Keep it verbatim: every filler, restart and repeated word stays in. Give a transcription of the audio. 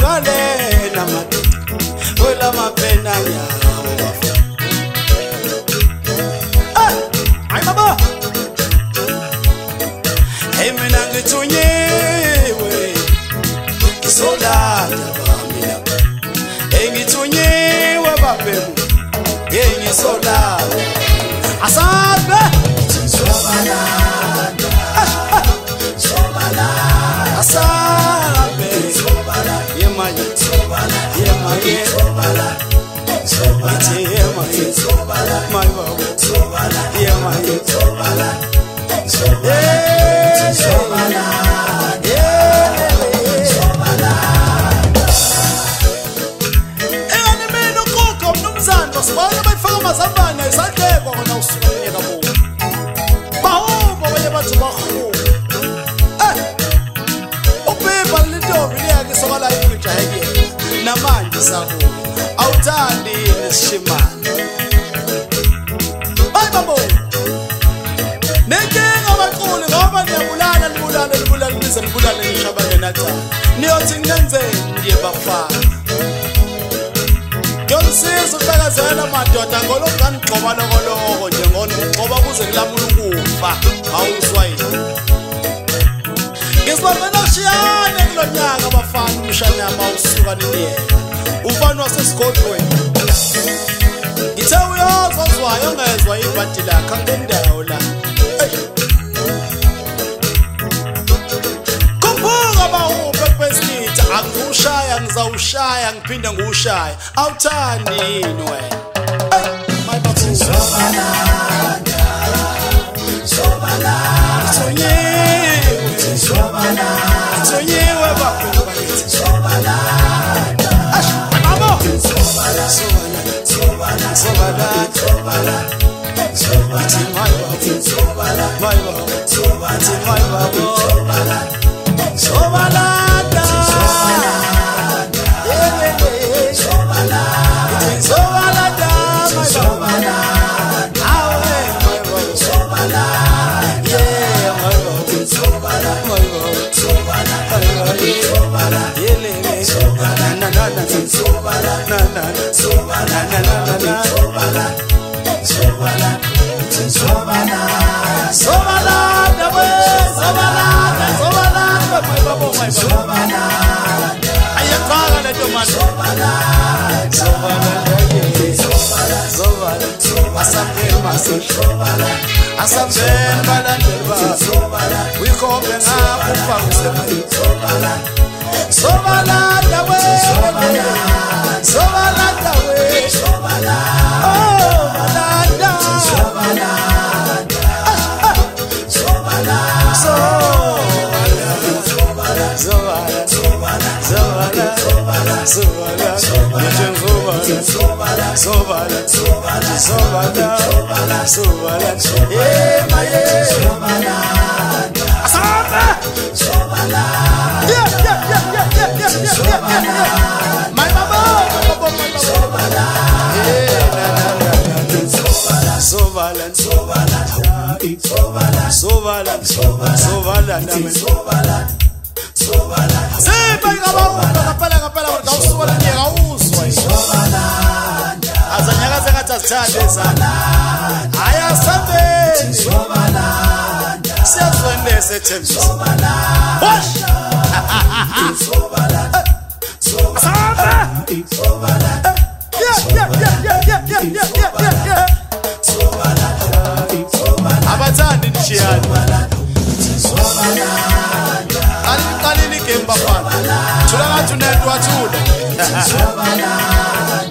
vale na mati wela mapena ya ah ay baba hey mina ngithunyiwe isola mina hey ngithunyiwe baphemu hey ngisola asabe sobala sobala asabe sobala yemaye sobala yemaye sobala sobala yemaye sobala my baba sobala yemaye sobala sobala sobala sobala ene mina ukoko mnumzana sibona bayifaka amazambane isandleko kona usukela bo bawo baye bathi bahu sola yikujayeke namanje sabo awuthandi nesishimane bay babo nenkinga abaquli ngoba niyabulala libulala libulala lize libulala ngishabane nathi niyothi ngenzeni ndiye bafana ngiyosiza ukubekazela madoda ngolokani gxoba lokoloko nje ngoba kuze kulamula ukufa awuswayini ngisibona shiyane kulonyaka abafana umshana mawusuka niyena ufana wasesigodlweni ngithe uyozozwayo ongezwa ibhadi lakhe ngendawo la kumbuka bawuphe kwesithi akushaya ngizawushaya ngiphinde ngushaya awuthandi yini wena my babu sobala sobala sonyiwe sobala sonyiwe babu sobala ash babo sobala sobala sobala sobala sobala sobala my babu sobala my babu sobala sobala sobala yeah sobala sobala my sobala awe my babu sobala yeah my babu sobala my babu sobala sobala yele sobala na na na sobala na na sobala na na na sobala sobala sobala sobala dawe sobala sobala my babu my sobala ayaqala le tomate sobala sobala sobala sobala asambe maso sobala asambe balandelwa sobala wikhombe ngakufa sobala sobala dawe sobala sobala dawe sobala oh balanda sobala sobala sobala sobala sobala sobala sobala sobala sobala sobala sobala eh maye sobala asaba sobala yeah yeah yeah yeah yeah yeah yeah my mama sobala eh na na na sobala sobala sobala sobala sobala sobala sobala sepa ngaba ngapela ngapela ngawusuka nyeka uswa sobala azanyaka sengathi azithande ezana haya sambeni sobala siyazwendese thembi sobala wash sobala sobala sobala yeah yeah yeah yeah yeah yeah yeah yeah sobala sobala abathandi nishiyani sobala ali ali ni gemba fana thula ngathi unento wathula sobala